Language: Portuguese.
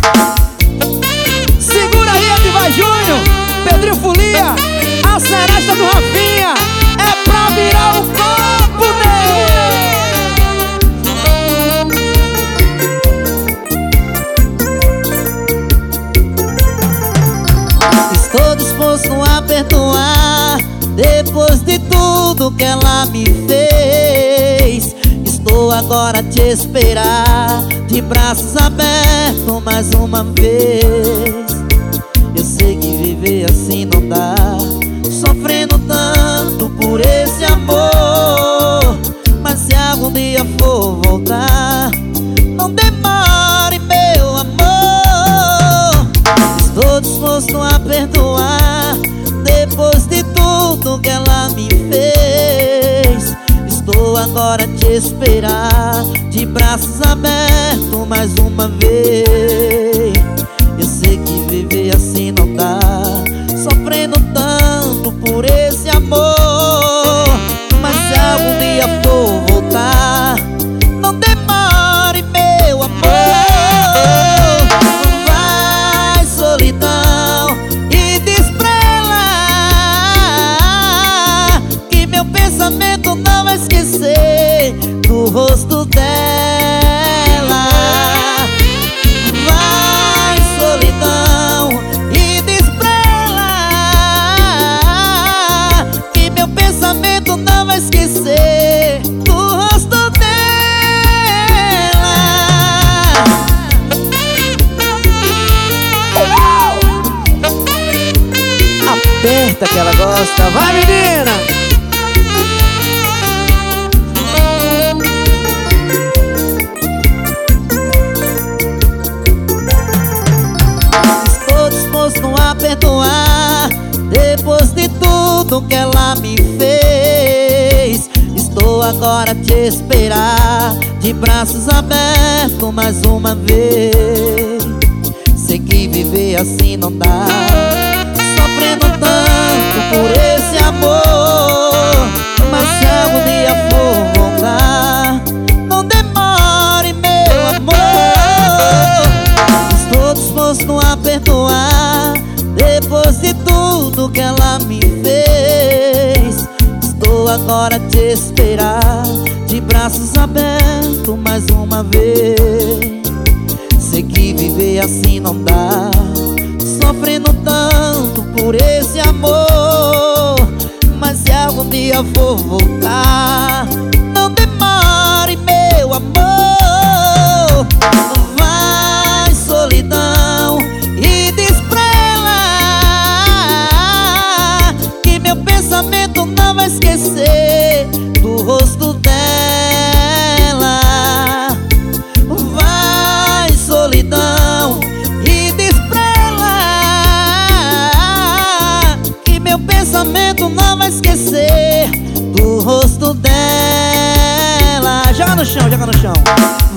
Segura aí, Edivar Júnior, Pedrinho Folia, a seresta do Rafinha. É pra virar o copo dele. Estou disposto a perdoar depois de tudo que ela me fez. Estou agora a te esperar de braços abertos mais uma vez. Eu sei que viver assim não dá, sofrendo tanto por esse amor. Mas se algum dia for voltar, não demore, meu amor. Estou disposto a perdoar depois de tudo que ela me fez. Estou agora a te esperar de braços abertos mais uma vez. Eu sei que viver assim não dá, sofrendo tanto por esse amor. Mas se algum dia for voltar, não demore, meu amor. Vai, solidão, e diz pra ela que meu pensamento não vai esquecer do rosto dela. Vai, solidão, e diz pra ela que meu pensamento não vai esquecer do rosto dela. Aperta que ela gosta, vai, menina! Estou disposto a perdoar depois de tudo que ela me fez. Estou agora a te esperar de braços abertos mais uma vez. Sei que viver assim não dá, sofrendo tanto por esse amor. Mas se algum dia for voltar, não demore, meu amor. Estou disposto a perdoar depois de tudo que ela me fez. Estou agora a te esperar de braços abertos mais uma vez. Sei que viver assim não dá, sofrendo tanto por esse amor. Mas se algum dia for voltar, não demore, meu amor. Vai, solidão, e diz pra ela que meu pensamento não vai esquecer do rosto dela. Vai, solidão, e diz pra ela que meu pensamento não vai esquecer do rosto dela. Joga no chão, joga no chão.